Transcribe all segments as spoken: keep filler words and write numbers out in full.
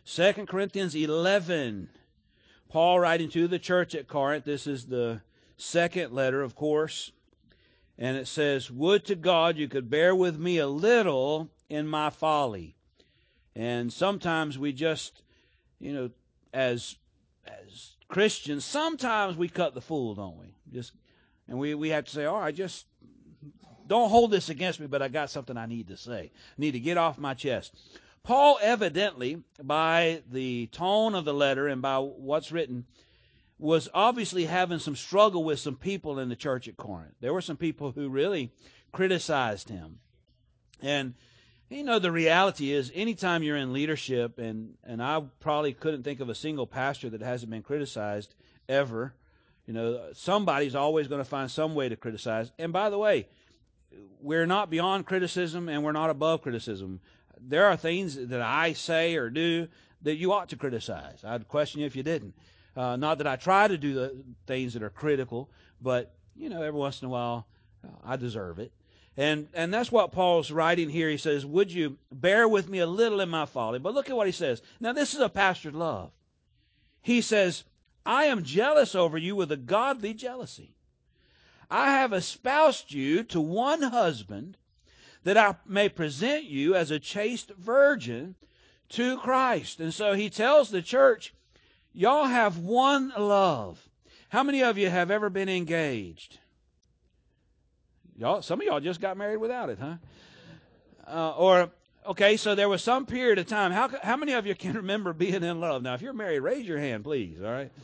Second Corinthians eleven. Paul writing to the church at Corinth. This is the second letter, of course. And it says, "Would to God you could bear with me a little in my folly." And sometimes we just, you know, as as Christians, sometimes we cut the fool, don't we? Just and we, we have to say, all right, just don't hold this against me, but I got something I need to say. I need to get off my chest. Paul evidently, by the tone of the letter and by what's written, was obviously having some struggle with some people in the church at Corinth. There were some people who really criticized him. And, you know, the reality is anytime you're in leadership, and, and I probably couldn't think of a single pastor that hasn't been criticized ever. You know, somebody's always going to find some way to criticize. And by the way, we're not beyond criticism and we're not above criticism. There are things that I say or do that you ought to criticize. I'd question you if you didn't. Uh, not that I try to do the things that are critical, but, you know, every once in a while, uh, I deserve it. And and that's what Paul's writing here. He says, would you bear with me a little in my folly? But look at what he says. Now, this is a pastor's love. He says, I am jealous over you with a godly jealousy. I have espoused you to one husband, that I may present you as a chaste virgin to Christ. And so he tells the church, y'all have one love. How many of you have ever been engaged? Y'all, some of y'all just got married without it, huh? Uh, or, okay, so there was some period of time. How, how many of you can remember being in love? Now, if you're married, raise your hand, please, all right?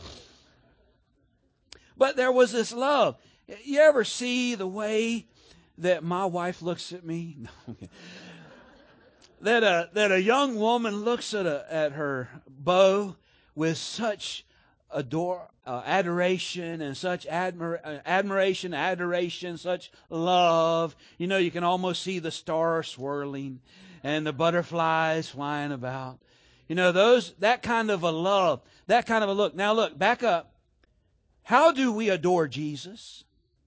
But there was this love. You ever see the way that my wife looks at me? No. that a that a young woman looks at a at her beau with such adore uh, adoration and such admir- uh, admiration, adoration, such love. You know, you can almost see the stars swirling and the butterflies flying about. You know, those that kind of a love, that kind of a look. Now look, back up. How do we adore Jesus?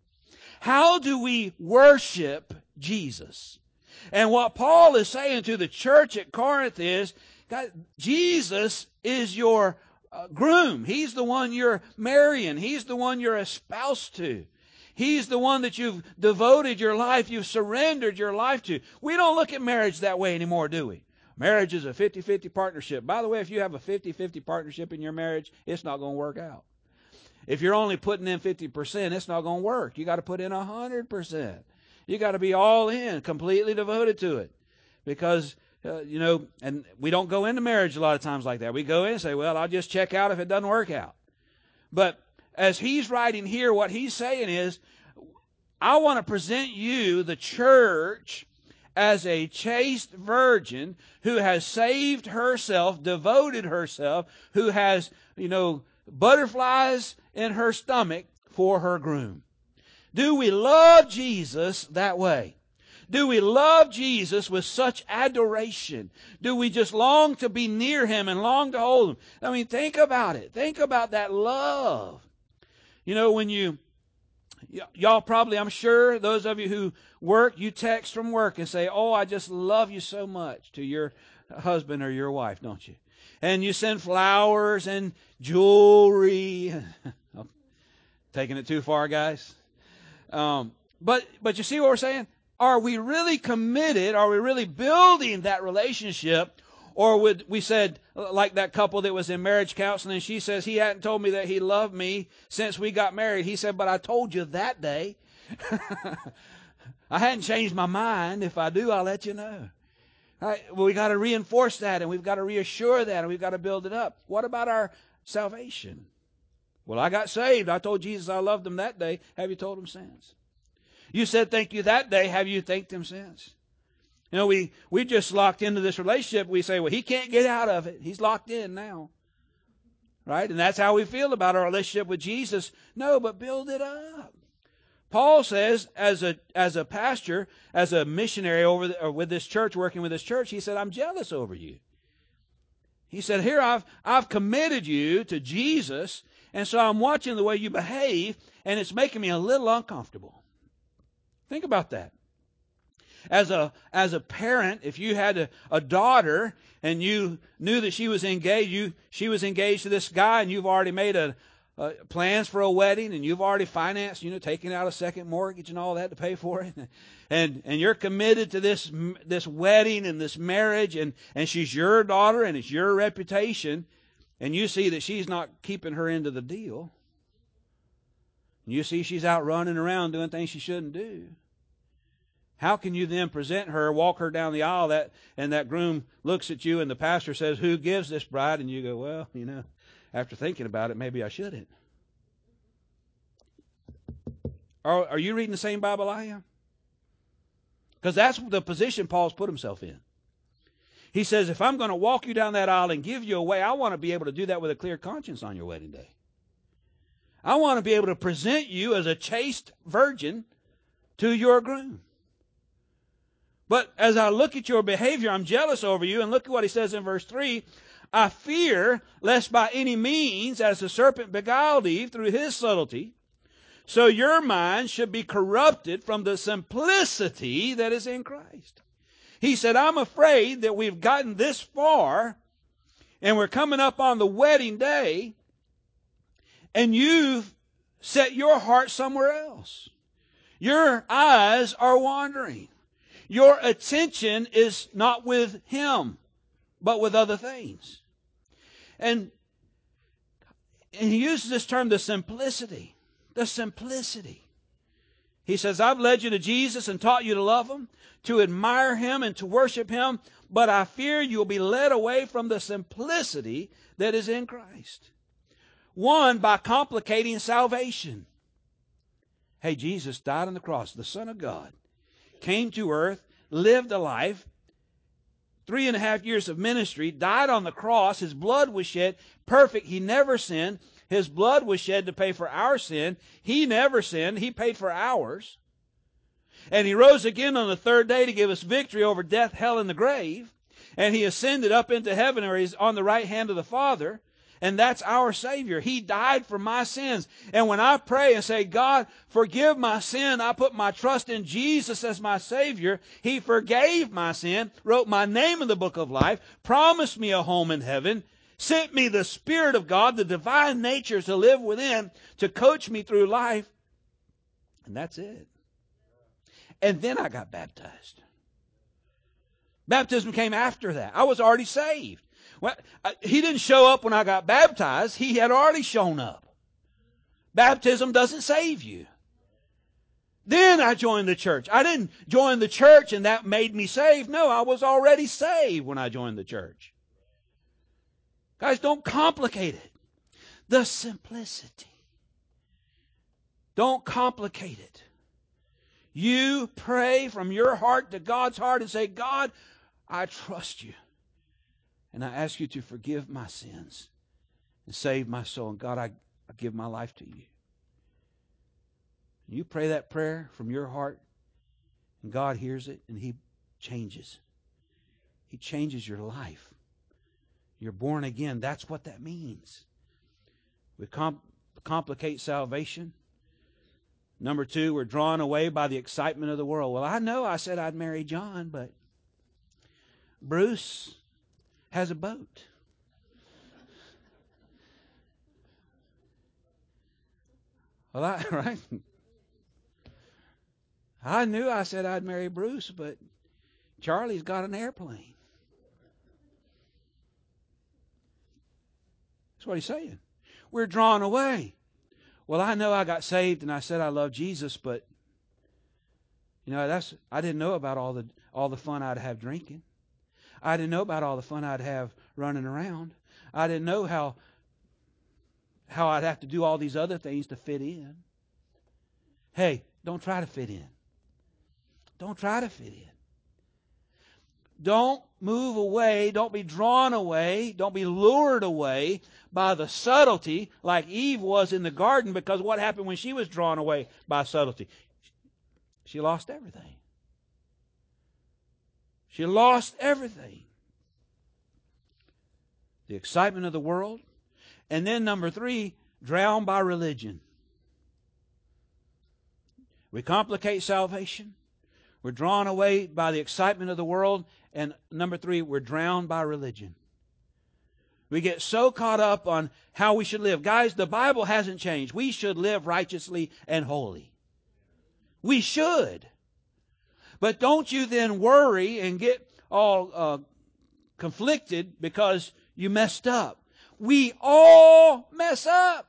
How do we worship Jesus? And what Paul is saying to the church at Corinth is, God, Jesus is your uh, groom. He's the one you're marrying. He's the one you're espoused to. He's the one that you've devoted your life, you've surrendered your life to. We don't look at marriage that way anymore, do we? Marriage is a fifty-fifty partnership. By the way, if you have a fifty-fifty partnership in your marriage, it's not going to work out. If you're only putting in fifty percent, it's not going to work. You got to put in one hundred percent. You got to be all in, completely devoted to it. Because, uh, you know, and we don't go into marriage a lot of times like that. We go in and say, well, I'll just check out if it doesn't work out. But as he's writing here, what he's saying is, I want to present you, the church, as a chaste virgin who has saved herself, devoted herself, who has, you know, butterflies in her stomach for her groom. Do we love Jesus that way? Do we love Jesus with such adoration? Do we just long to be near Him and long to hold Him? I mean, think about it. Think about that love. You know, when you, y- y'all probably, I'm sure, those of you who work, you text from work and say, oh, I just love you so much to your husband or your wife, don't you? And you send flowers and jewelry. I'm taking it too far, guys. Um, but but you see what we're saying? Are we really committed? Are we really building that relationship? Or would we said, like that couple that was in marriage counseling, she says, he hadn't told me that he loved me since we got married. He said, but I told you that day. I hadn't changed my mind. If I do, I'll let you know. All right, well, we got to reinforce that, and we've got to reassure that, and we've got to build it up. What about our salvation? Well, I got saved. I told Jesus I loved him that day. Have you told him since? You said thank you that day. Have you thanked him since? You know, we, we just locked into this relationship. We say, well, he can't get out of it. He's locked in now. Right? And that's how we feel about our relationship with Jesus. No, but build it up. Paul says, as a as a pastor, as a missionary over the, or with this church, working with this church, he said, I'm jealous over you. He said, here I've I've committed you to Jesus, and so I'm watching the way you behave, and it's making me a little uncomfortable. Think about that. As a, as a parent, if you had a, a daughter and you knew that she was engaged, you, she was engaged to this guy and you've already made a, uh, plans for a wedding and you've already financed, you know, taking out a second mortgage and all that to pay for it. And, and you're committed to this, this wedding and this marriage and, and she's your daughter and it's your reputation. And you see that she's not keeping her end of the deal. You see she's out running around doing things she shouldn't do. How can you then present her, walk her down the aisle, that and that groom looks at you and the pastor says, who gives this bride? And you go, well, you know, after thinking about it, maybe I shouldn't. Are, are you reading the same Bible I am? Because that's the position Paul's put himself in. He says, if I'm going to walk you down that aisle and give you away, I want to be able to do that with a clear conscience on your wedding day. I want to be able to present you as a chaste virgin to your groom. But as I look at your behavior, I'm jealous over you. And look at what he says in verse three. I fear lest by any means, as the serpent beguiled Eve through his subtlety, so your mind should be corrupted from the simplicity that is in Christ. He said, I'm afraid that we've gotten this far and we're coming up on the wedding day and you've set your heart somewhere else. Your eyes are wandering. Your attention is not with him, but with other things. And, and he uses this term, the simplicity. The simplicity. He says, I've led you to Jesus and taught you to love him, to admire him and to worship him, but I fear you'll be led away from the simplicity that is in Christ. One, by complicating salvation. Hey, Jesus died on the cross, the Son of God, came to earth, lived a life, three and a half years of ministry, died on the cross, his blood was shed, perfect, he never sinned. His blood was shed to pay for our sin. He never sinned. He paid for ours. And he rose again on the third day to give us victory over death, hell, and the grave. And he ascended up into heaven, or he's on the right hand of the Father. And that's our Savior. He died for my sins. And when I pray and say, God, forgive my sin, I put my trust in Jesus as my Savior. He forgave my sin, wrote my name in the book of life, promised me a home in heaven, sent me the Spirit of God, the divine nature to live within, to coach me through life. And that's it. And then I got baptized. Baptism came after that. I was already saved. Well, he didn't show up when I got baptized. He had already shown up. Baptism doesn't save you. Then I joined the church. I didn't join the church and that made me saved. No, I was already saved when I joined the church. Guys, don't complicate it. The simplicity. Don't complicate it. You pray from your heart to God's heart and say, God, I trust you. And I ask you to forgive my sins and save my soul. And God, I, I give my life to you. You pray that prayer from your heart, and God hears it, and he changes. He changes your life. You're born again. That's what that means. We comp- complicate salvation. Number two, we're drawn away by the excitement of the world. Well, I know I said I'd marry John, but Bruce has a boat. Well, I, right? I knew I said I'd marry Bruce, but Charlie's got an airplane. That's what he's saying. We're drawn away. Well, I know I got saved and I said I love Jesus, but you know, that's I didn't know about all the all the fun I'd have drinking. I didn't know about all the fun I'd have running around. I didn't know how how I'd have to do all these other things to fit in. Hey, don't try to fit in. Don't try to fit in. Don't move away. Don't be drawn away. Don't be lured away by the subtlety like Eve was in the garden, because what happened when she was drawn away by subtlety? She lost everything. She lost everything. The excitement of the world. And then number three, drowned by religion. We complicate salvation. We're drawn away by the excitement of the world. And number three, we're drowned by religion. We get so caught up on how we should live. Guys, the Bible hasn't changed. We should live righteously and holy. We should. But don't you then worry and get all uh, conflicted because you messed up. We all mess up.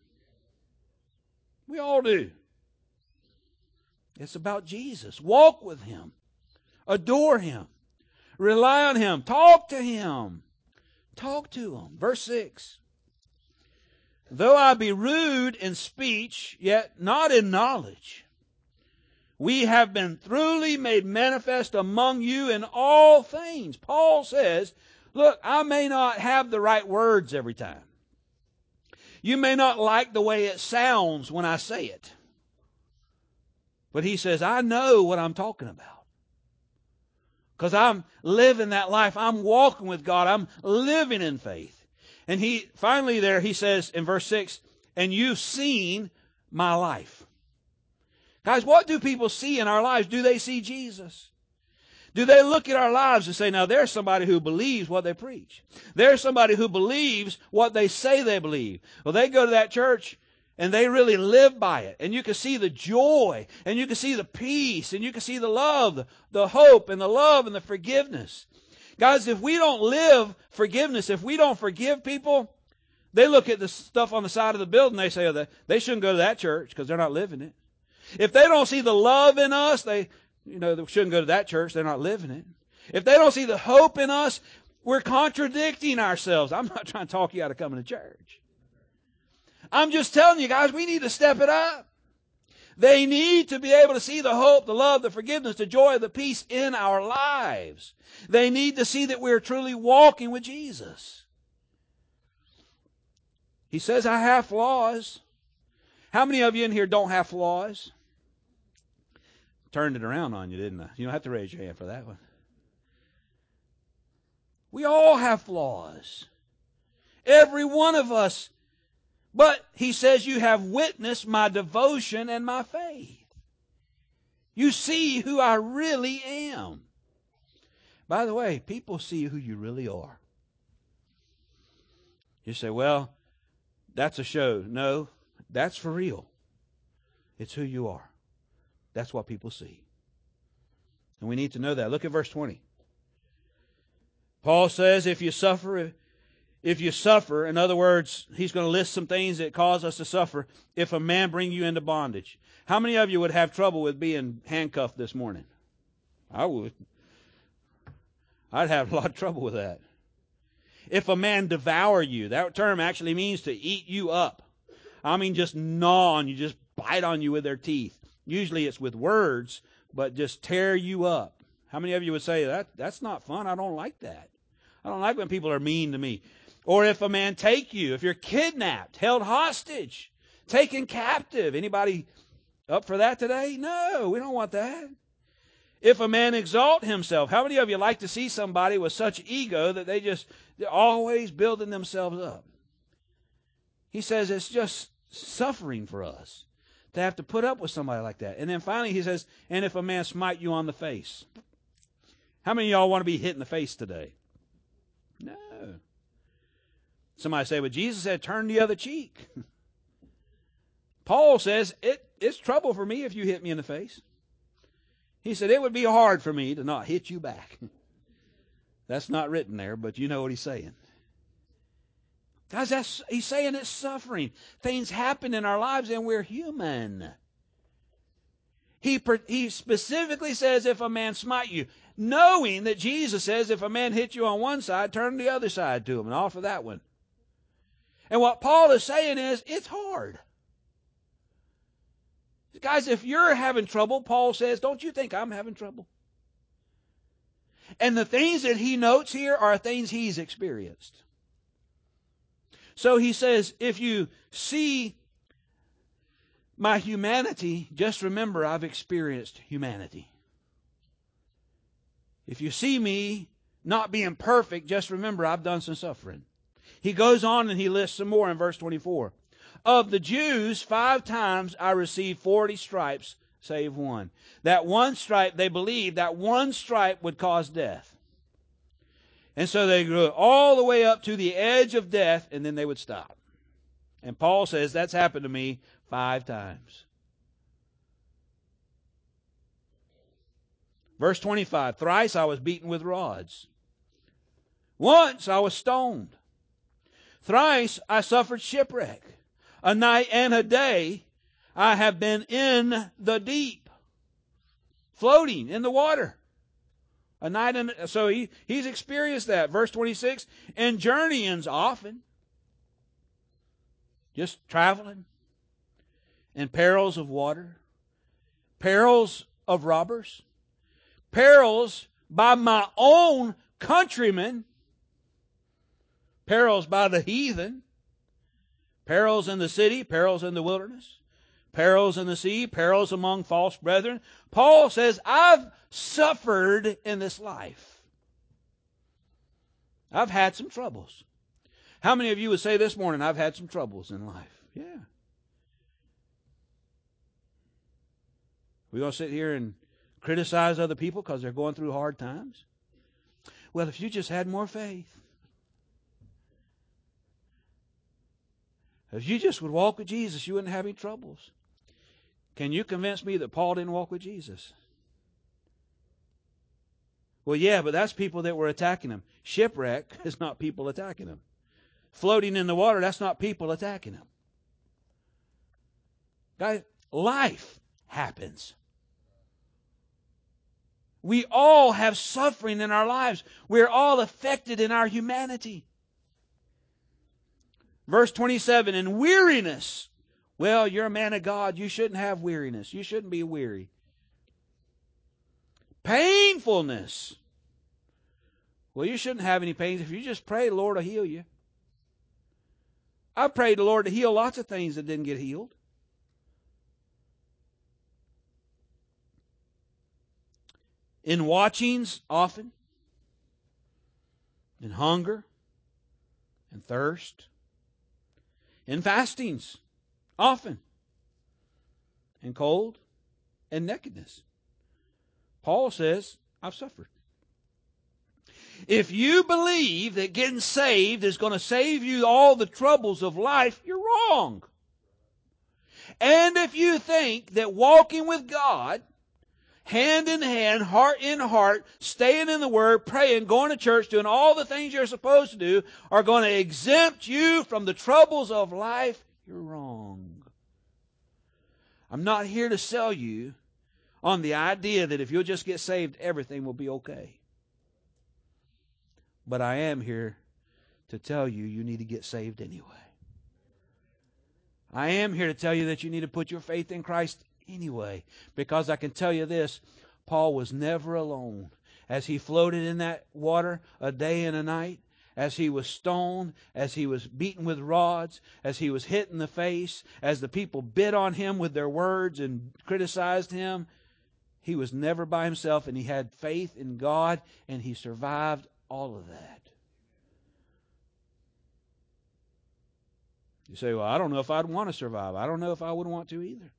We all do. It's about Jesus. Walk with Him. Adore Him. Rely on Him. Talk to Him. Talk to Him. Verse six. Though I be rude in speech, yet not in knowledge, we have been truly made manifest among you in all things. Paul says, look, I may not have the right words every time. You may not like the way it sounds when I say it. But he says, I know what I'm talking about. Because I'm living that life. I'm walking with God. I'm living in faith. And he finally there, he says in verse six, and you've seen my life. Guys, what do people see in our lives? Do they see Jesus? Do they look at our lives and say, now there's somebody who believes what they preach. There's somebody who believes what they say they believe. Well, they go to that church and they really live by it. And you can see the joy, and you can see the peace, and you can see the love, the, the hope, and the love, and the forgiveness. Guys, if we don't live forgiveness, if we don't forgive people, they look at the stuff on the side of the building, they say, oh, they shouldn't go to that church because they're not living it. If they don't see the love in us, they, you know, they shouldn't go to that church. They're not living it. If they don't see the hope in us, we're contradicting ourselves. I'm not trying to talk you out of coming to church. I'm just telling you guys, we need to step it up. They need to be able to see the hope, the love, the forgiveness, the joy, the peace in our lives. They need to see that we're truly walking with Jesus. He says, I have flaws. How many of you in here don't have flaws? Turned it around on you, didn't I? You don't have to raise your hand for that one. We all have flaws. Every one of us. But he says, you have witnessed my devotion and my faith. You see who I really am. By the way, people see who you really are. You say, well, that's a show. No, that's for real. It's who you are. That's what people see. And we need to know that. Look at verse twenty. Paul says, if you suffer, if you suffer, in other words, he's going to list some things that cause us to suffer. If a man bring you into bondage. How many of you would have trouble with being handcuffed this morning? I would. I'd have a lot of trouble with that. If a man devour you, that term actually means to eat you up. I mean just gnaw on you, just bite on you with their teeth. Usually it's with words, but just tear you up. How many of you would say, that that's not fun? I don't like that. I don't like when people are mean to me. Or if a man take you, if you're kidnapped, held hostage, taken captive. Anybody up for that today? No, we don't want that. If a man exalt himself. How many of you like to see somebody with such ego that they just, they're always building themselves up? He says it's just suffering for us to have to put up with somebody like that. And then finally he says, and if a man smite you on the face. How many of y'all want to be hit in the face today? No. Somebody say, well, Jesus said, turn the other cheek. Paul says, it, it's trouble for me if you hit me in the face. He said, it would be hard for me to not hit you back. That's not written there, but you know what he's saying. Guys, that's, he's saying it's suffering. Things happen in our lives and we're human. He, he specifically says, if a man smite you, knowing that Jesus says, if a man hit you on one side, turn the other side to him and offer that one. And what Paul is saying is, it's hard. Guys, if you're having trouble, Paul says, don't you think I'm having trouble? And the things that he notes here are things he's experienced. So he says, if you see my humanity, just remember I've experienced humanity. If you see me not being perfect, just remember I've done some suffering. He goes on and he lists some more in verse twenty-four. Of the Jews, five times I received forty stripes save one. That one stripe, they believed that one stripe would cause death. And so they grew all the way up to the edge of death, and then they would stop. And Paul says, that's happened to me five times. Verse twenty-five, thrice I was beaten with rods. Once I was stoned. Thrice I suffered shipwreck. A night and a day I have been in the deep, floating in the water. A night and so he, he's experienced that. Verse twenty-six, and journeyings often. Just traveling. And perils of water. Perils of robbers. Perils by my own countrymen. Perils by the heathen. Perils in the city. Perils in the wilderness. Perils in the sea. Perils among false brethren. Paul says, I've suffered in this life. I've had some troubles. How many of you would say this morning, I've had some troubles in life? Yeah. We're going to sit here and criticize other people because they're going through hard times? Well, if you just had more faith. If you just would walk with Jesus, you wouldn't have any troubles. Can you convince me that Paul didn't walk with Jesus? Well, yeah, but that's people that were attacking him. Shipwreck is not people attacking him. Floating in the water, that's not people attacking him. Guys, life happens. We all have suffering in our lives. We're all affected in our humanity. Verse twenty-seven, and weariness. Well, you're a man of God. You shouldn't have weariness. You shouldn't be weary. Painfulness. Well, you shouldn't have any pains. If you just pray, the Lord will heal you. I prayed the Lord to heal lots of things that didn't get healed. In watchings, often. In hunger. And thirst. In fastings, often. In cold. And nakedness. Paul says, I've suffered. If you believe that getting saved is going to save you all the troubles of life, you're wrong. And if you think that walking with God, hand in hand, heart in heart, staying in the Word, praying, going to church, doing all the things you're supposed to do, are going to exempt you from the troubles of life, you're wrong. I'm not here to sell you on the idea that if you'll just get saved, everything will be okay. But I am here to tell you, you need to get saved anyway. I am here to tell you that you need to put your faith in Christ anyway. Because I can tell you this, Paul was never alone. As he floated in that water a day and a night, as he was stoned, as he was beaten with rods, as he was hit in the face, as the people bit on him with their words and criticized him, he was never by himself, and he had faith in God, and he survived all of that. You say, well, I don't know if I'd want to survive. I don't know if I would want to either.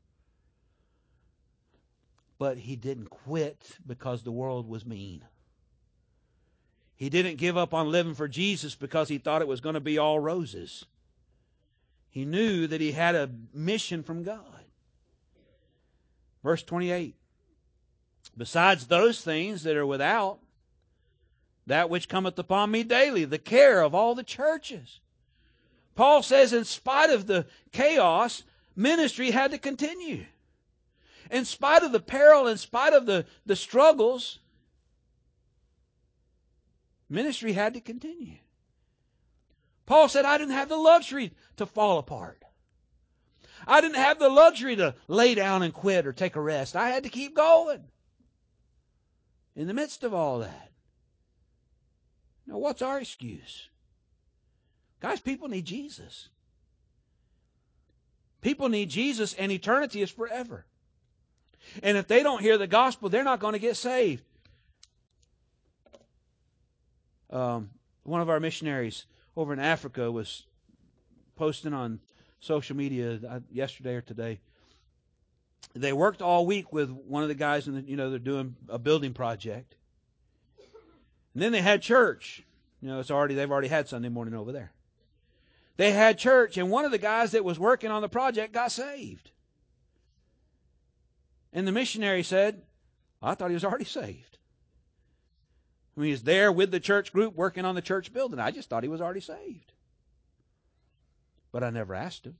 But he didn't quit because the world was mean. He didn't give up on living for Jesus because he thought it was going to be all roses. He knew that he had a mission from God. Verse twenty-eight. Besides those things that are without, that which cometh upon me daily, the care of all the churches. Paul says in spite of the chaos, ministry had to continue. In spite of the peril, in spite of the, the struggles, ministry had to continue. Paul said, I didn't have the luxury to fall apart. I didn't have the luxury to lay down and quit or take a rest. I had to keep going in the midst of all that. Now, what's our excuse? Guys, people need Jesus. People need Jesus, and eternity is forever. And if they don't hear the gospel, they're not going to get saved. Um, one of our missionaries over in Africa was posting on social media yesterday or today they worked all week with one of the guys, and you know they're doing a building project. And then they had church. You know, it's already they've already had Sunday morning over there. They had church, and one of the guys that was working on the project got saved. And the missionary said, I thought he was already saved. I mean, he was there with the church group working on the church building. I just thought he was already saved. But I never asked him.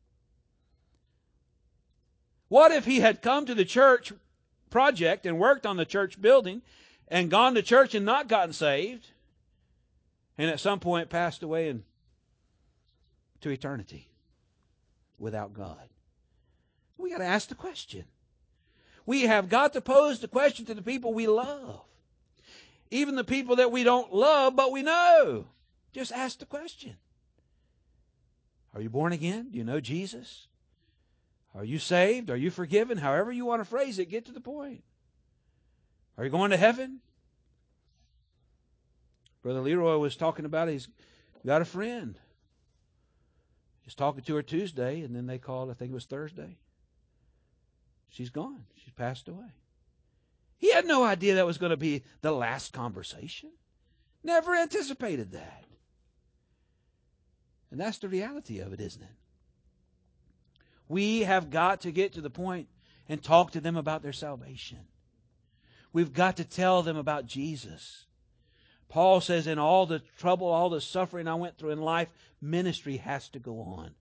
What if he had come to the church project and worked on the church building and gone to church and not gotten saved, and at some point passed away and to eternity without God? We got to ask the question. We have got to pose the question to the people we love. Even the people that we don't love, but we know. Just ask the question. Are you born again? Do you know Jesus? Are you saved? Are you forgiven? However you want to phrase it, get to the point. Are you going to heaven? Brother Leroy was talking about it. He's got a friend. He's talking to her Tuesday, and then they called, I think it was Thursday. She's gone. She's passed away. He had no idea that was going to be the last conversation. Never anticipated that. And that's the reality of it, isn't it? We have got to get to the point and talk to them about their salvation. We've got to tell them about Jesus. Paul says, in all the trouble, all the suffering I went through in life, ministry has to go on.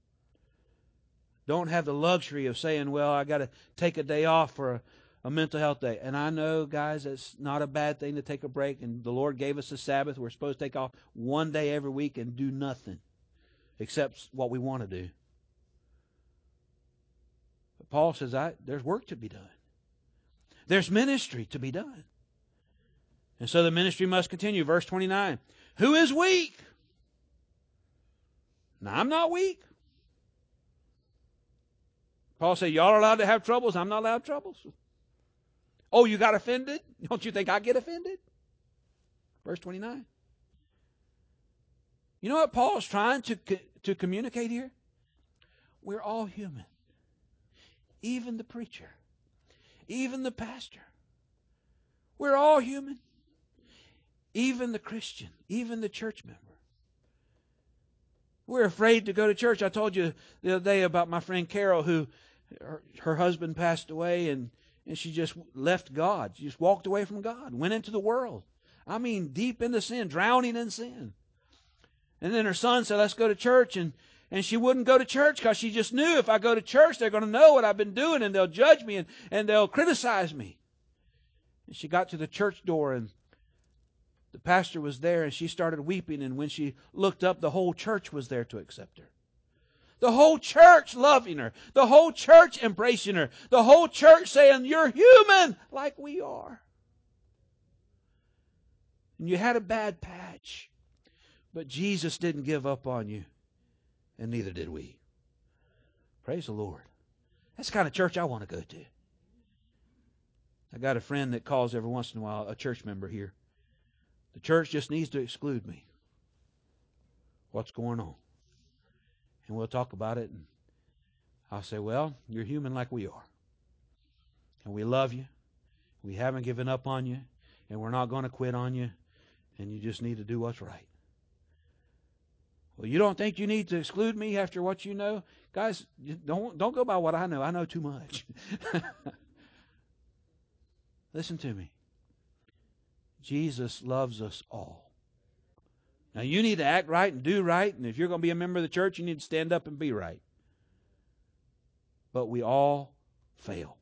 Don't have the luxury of saying, well, I got to take a day off for a, a mental health day. And I know, guys, it's not a bad thing to take a break. And the Lord gave us a Sabbath. We're supposed to take off one day every week and do nothing except what we want to do. But Paul says, I, there's work to be done. There's ministry to be done. And so the ministry must continue. Verse twenty-nine. Who is weak? Now, I'm not weak. Paul said, y'all are allowed to have troubles. I'm not allowed to have troubles. Oh, you got offended? Don't you think I get offended? Verse twenty-nine. You know what Paul is trying to, to communicate here? We're all human. Even the preacher. Even the pastor. We're all human. Even the Christian. Even the church member. We're afraid to go to church. I told you the other day about my friend Carol, who her, her husband passed away, and, and she just left God. She just walked away from God, went into the world. I mean, deep into sin, drowning in sin. And then her son said, let's go to church. And, and she wouldn't go to church because she just knew if I go to church, they're going to know what I've been doing, and they'll judge me, and, and they'll criticize me. And she got to the church door, and the pastor was there, and she started weeping. And when she looked up, the whole church was there to accept her. The whole church loving her. The whole church embracing her. The whole church saying, you're human like we are. And you had a bad patch. But Jesus didn't give up on you. And neither did we. Praise the Lord. That's the kind of church I want to go to. I got a friend that calls every once in a while, a church member here. The church just needs to exclude me. What's going on? And we'll talk about it. And I'll say, well, you're human like we are. And we love you. We haven't given up on you. And we're not going to quit on you. And you just need to do what's right. Well, you don't think you need to exclude me after what you know? Guys, don't, don't go by what I know. I know too much. Listen to me. Jesus loves us all. Now, you need to act right and do right. And if you're going to be a member of the church, you need to stand up and be right. But we all fail.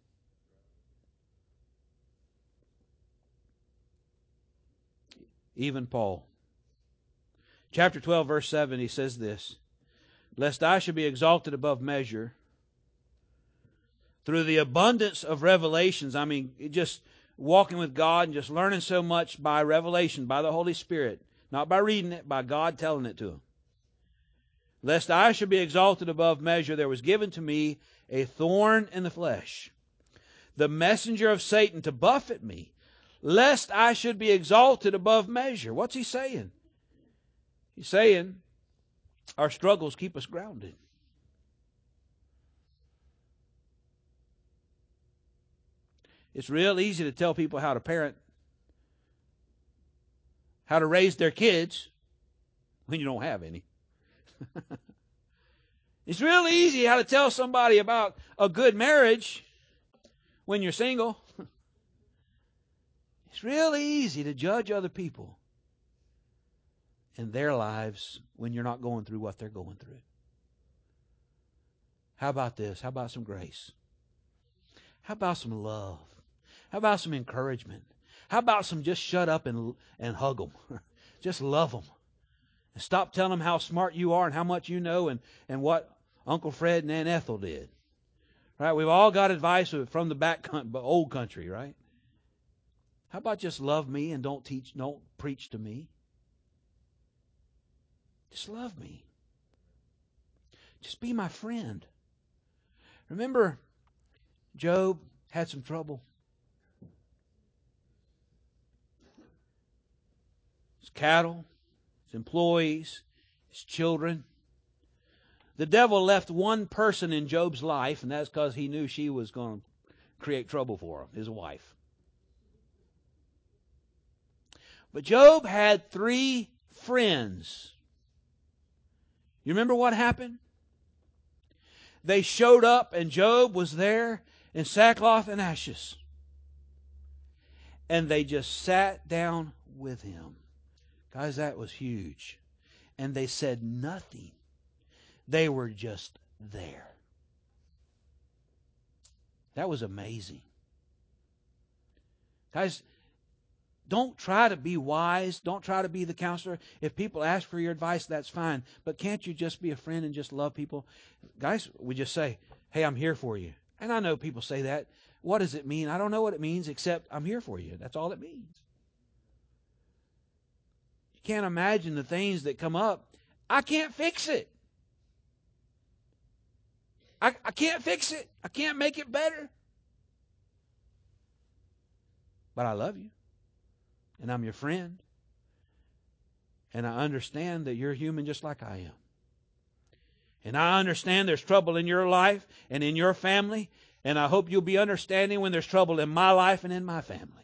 Even Paul. Chapter twelve, verse seven, he says this. Lest I should be exalted above measure through the abundance of revelations. I mean, just walking with God and just learning so much by revelation, by the Holy Spirit. Not by reading it, by God telling it to him. Lest I should be exalted above measure, there was given to me a thorn in the flesh, the messenger of Satan to buffet me, lest I should be exalted above measure. What's he saying? He's saying our struggles keep us grounded. It's real easy to tell people how to parent, how to raise their kids when you don't have any. It's real easy how to tell somebody about a good marriage when you're single. It's real easy to judge other people in their lives when you're not going through what they're going through. How about this? How about some grace? How about some love? How about some encouragement? How about some just shut up and, and hug them? Just love them. And stop telling them how smart you are and how much you know and, and what Uncle Fred and Aunt Ethel did. Right? We've all got advice from the back old country, right? How about just love me and don't teach, don't preach to me? Just love me. Just be my friend. Remember, Job had some trouble. His cattle, his employees, his children. The devil left one person in Job's life, and that's because he knew she was going to create trouble for him, his wife. But Job had three friends. You remember what happened? They showed up, and Job was there in sackcloth and ashes. And they just sat down with him. Guys, that was huge. And they said nothing. They were just there. That was amazing. Guys, don't try to be wise. Don't try to be the counselor. If people ask for your advice, that's fine. But can't you just be a friend and just love people? Guys, we just say, hey, I'm here for you. And I know people say that. What does it mean? I don't know what it means except I'm here for you. That's all it means. You can't imagine the things that come up. I can't fix it. I, I can't fix it. I can't make it better. But I love you. And I'm your friend. And I understand that you're human just like I am. And I understand there's trouble in your life and in your family. And I hope you'll be understanding when there's trouble in my life and in my family.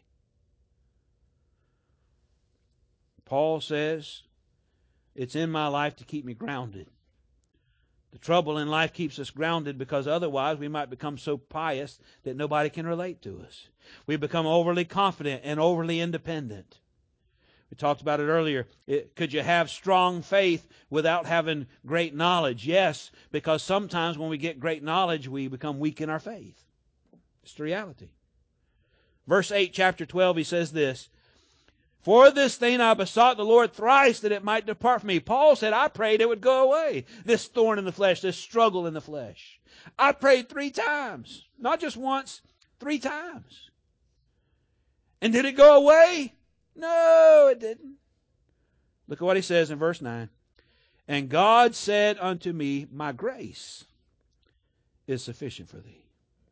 Paul says, it's in my life to keep me grounded. The trouble in life keeps us grounded because otherwise we might become so pious that nobody can relate to us. We become overly confident and overly independent. We talked about it earlier. It, could you have strong faith without having great knowledge? Yes, because sometimes when we get great knowledge, we become weak in our faith. It's the reality. Verse eight, chapter twelve, he says this, for this thing I besought the Lord thrice that it might depart from me. Paul said, I prayed it would go away. This thorn in the flesh, this struggle in the flesh. I prayed three times. Not just once, three times. And did it go away? No, it didn't. Look at what he says in verse nine. And God said unto me, my grace is sufficient for thee.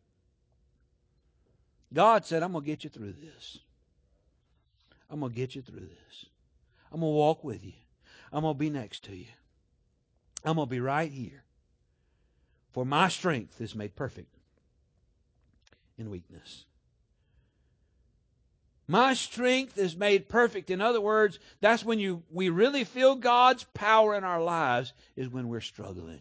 God said, I'm going to get you through this. I'm going to get you through this. I'm going to walk with you. I'm going to be next to you. I'm going to be right here. For my strength is made perfect in weakness. My strength is made perfect. In other words, that's when you we really feel God's power in our lives, is when we're struggling.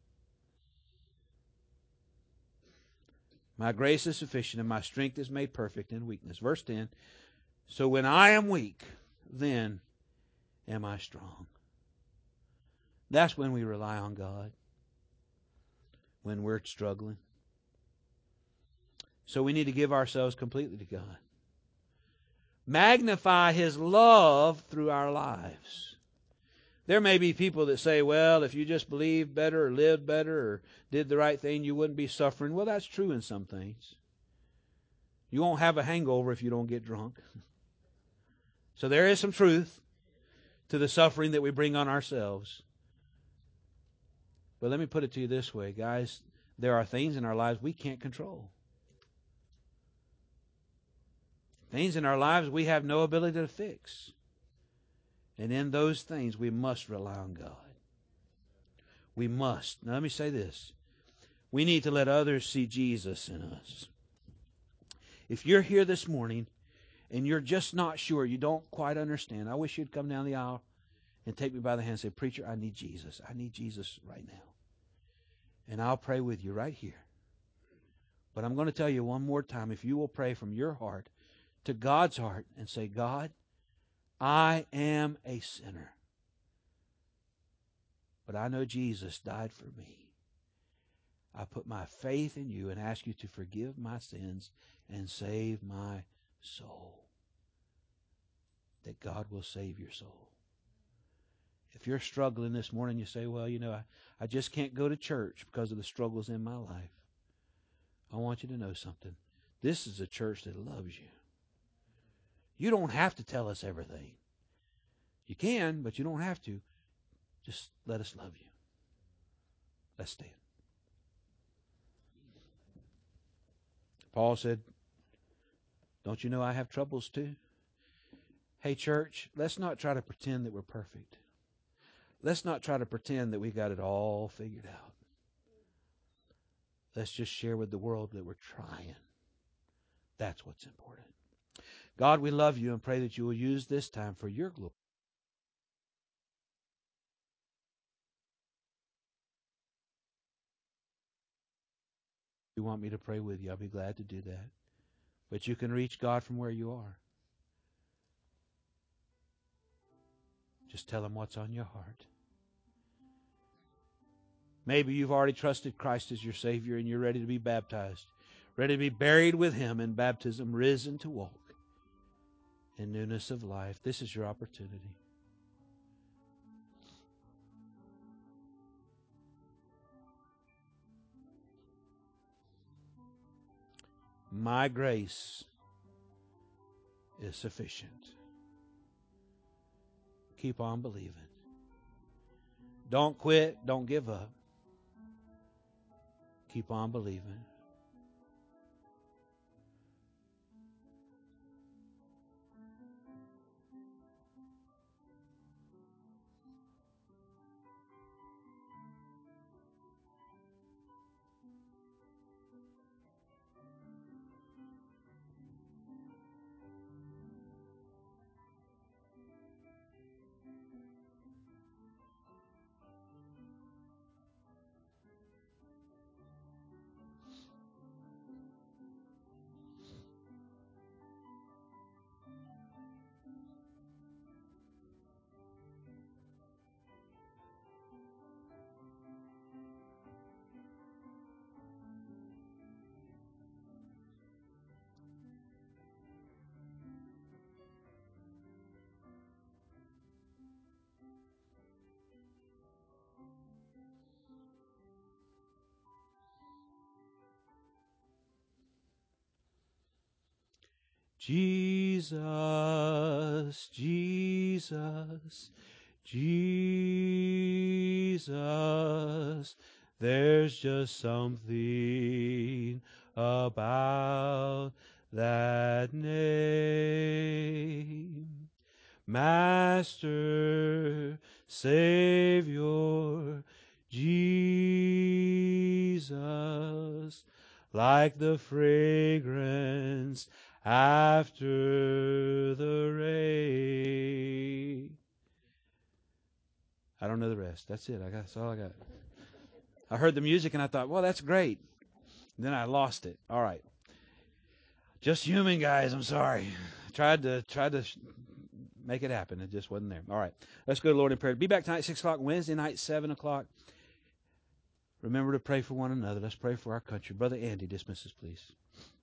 My grace is sufficient and my strength is made perfect in weakness. Verse ten, so when I am weak, then am I strong. That's when we rely on God. When we're struggling. So we need to give ourselves completely to God. Magnify His love through our lives. There may be people that say, well, if you just believed better or lived better or did the right thing, you wouldn't be suffering. Well, that's true in some things. You won't have a hangover if you don't get drunk. So there is some truth to the suffering that we bring on ourselves. But let me put it to you this way, guys. There are things in our lives we can't control. Things in our lives we have no ability to fix. And in those things we must rely on God. We must. Now let me say this. We need to let others see Jesus in us. If you're here this morning and you're just not sure, you don't quite understand, I wish you'd come down the aisle and take me by the hand and say, Preacher, I need Jesus. I need Jesus right now. And I'll pray with you right here. But I'm going to tell you one more time, if you will pray from your heart to God's heart and say, God, I am a sinner. But I know Jesus died for me. I put my faith in you and ask you to forgive my sins and save my soul. That God will save your soul. If you're struggling this morning, you say, well, you know, I, I just can't go to church because of the struggles in my life. I want you to know something. This is a church that loves you. You don't have to tell us everything. You can, but you don't have to. Just let us love you. Let's stand. Paul said, don't you know I have troubles too? Hey, church, let's not try to pretend that we're perfect. Let's not try to pretend that we got it all figured out. Let's just share with the world that we're trying. That's what's important. God, we love you and pray that you will use this time for your glory. If you want me to pray with you, I'll be glad to do that. But you can reach God from where you are. Just tell Him what's on your heart. Maybe you've already trusted Christ as your Savior and you're ready to be baptized, ready to be buried with Him in baptism, risen to walk in newness of life. This is your opportunity. My grace is sufficient. Keep on believing. Don't quit. Don't give up. Keep on believing. Jesus, Jesus, Jesus, there's just something about that name. Master, Savior, Jesus, like the fragrance after the rain. I don't know the rest. That's it. I got, that's all I got. I heard the music and I thought, well, that's great. And then I lost it. All right. Just human, guys. I'm sorry. Tried to tried to make it happen. It just wasn't there. All right. Let's go to the Lord in prayer. Be back tonight, six o'clock. Wednesday night, seven o'clock. Remember to pray for one another. Let's pray for our country. Brother Andy, dismiss us, please.